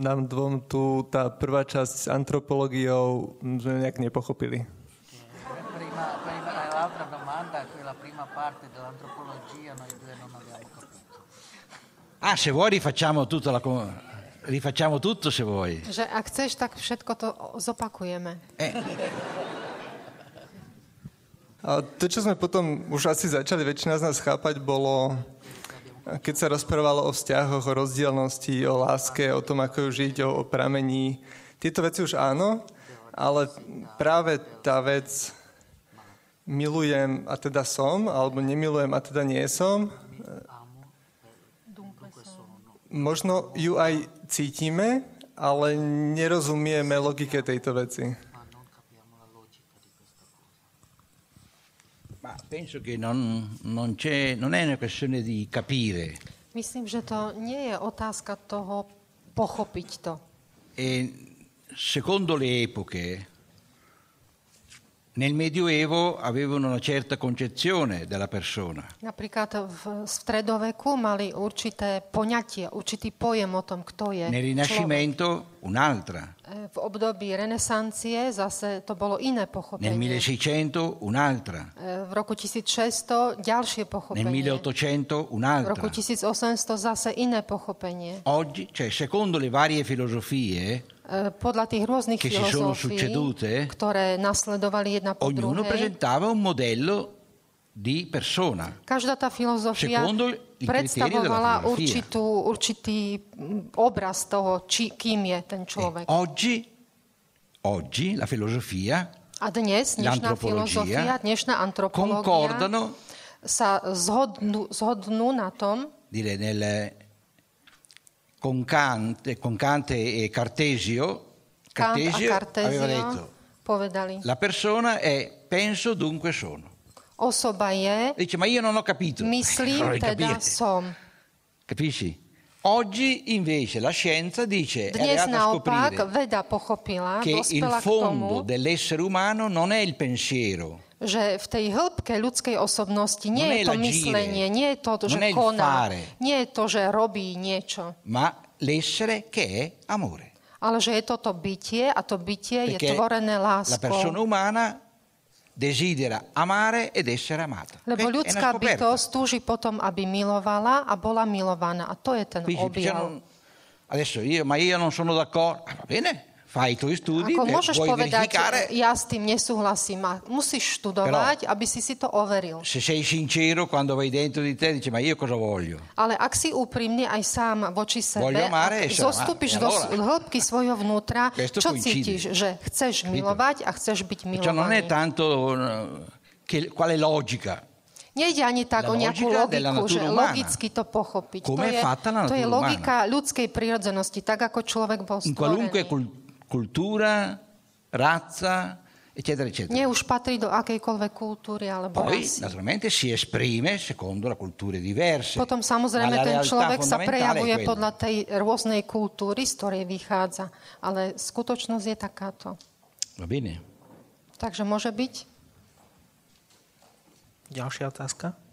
nám dvom tu tá prvá časť s antropológiou sme nejak nepochopili. L'altra domanda, quella prima parte dell'antropologia, noi due non abbiamo capito. Se vuoi rifacciamo tutto se vuoi. Že ak chceš, tak všetko to zopakujeme. A to, čo sme potom už asi začali väčšina z nás chápať, bolo, keď sa rozprávalo o vzťahoch, o rozdielnosti, o láske, o tom, ako ju žiť, o pramení. Tieto veci už áno, ale práve tá vec milujem a teda som, alebo nemilujem a teda nie som, možno ju aj cítime, ale nerozumieme logike tejto veci. Ma penso che non è una questione di capire. Myslím, že to nie je otázka toho pochopiť to. E secondo le epoche, nel Medioevo avevano una certa concezione della persona. Napríklad v stredoveku mali určité poňatie, určitý pojem o tom, kto je Nel Rinascimento un'altra. V období renesancie zase to bolo iné Nel pochopenie. 1600 un'altra. V roku 1600 ďalšie pochopenie. Nel 1800 V un'altra. roku 1800 zase iné pochopenie. Oggi, cioè secondo le varie filosofie, Podľa tých rôznych che si sono filozofií, succedute, ktoré nasledovali jedna po ognuno druhej, presentava un modello di persona. každá tá filozofia Secondo i criteri della predstavovala filosofia. určitý obraz toho, kým je ten človek. Oggi la filosofia, A dnes, dnešná filozofia, dnešná antropológia concordano, sa zhodnú na tom, dire, con Kant e Cartesio, Kant a aveva Cartesio detto: povedali, la persona è penso dunque sono. osoba je, Dice, ma io non ho capito. myslím, Non teda capite. som. Capisci? Oggi invece la scienza dice, è Dnes arrivata a naopak scoprire veda pochopila, che il dospela k fondo tomu, dell'essere umano non è il pensiero, že v tej hĺbke ľudskej osobnosti nie Non je è to l'agire, myslenie, nie je to, že non è il koná, fare. nie je to, že robí niečo, ma l'essere che è amore. ale že je toto bytie a to bytie je Perché tvorené la persona láskou. umana desidera amare ed essere amata. Lebo È una ľudská scoperta. bytosť túži potom, aby milovala a bola milovaná. A to je ten Quindi, objav. adesso io non sono d'accordo. Va bene, fai i tuoi studi, Ako môžeš vuoi povedať, verificare. ja s tým nesúhlasím a musíš študovať, aby si to overil. Se sei sincero quando vai dentro di te, dici, ma io cosa voglio? Ale ak si úprimný aj sám voči sebe, Voglio amare e ak zostúpiš amare. do Allora, hĺbky svojho vnútra, questo čo coincide. cítiš? Že chceš milovať a chceš byť Cioè non è milovaný. tanto quale logica. Nejde ani tak La o nejakú logica della logiku, že natura umana. logicky to pochopiť. Come è fatta la To je natura logika ľudskej prírodzenosti, tak ako človek bol In qualunque stvorený. cultura, razza, eccetera, eccetera. Nie už patrí do akejkoľvek kultúry alebo Poi, rasy. naturalmente, si esprime secondo la culture diverse. Potom samozrejme Ma la ten realtà človek sa fondamentale è prejavuje quella. podľa tej rôznej kultúry, z ktorej vychádza. Ale skutočnosť je takáto. Va bene? Takže môže byť? Ďalšia otázka?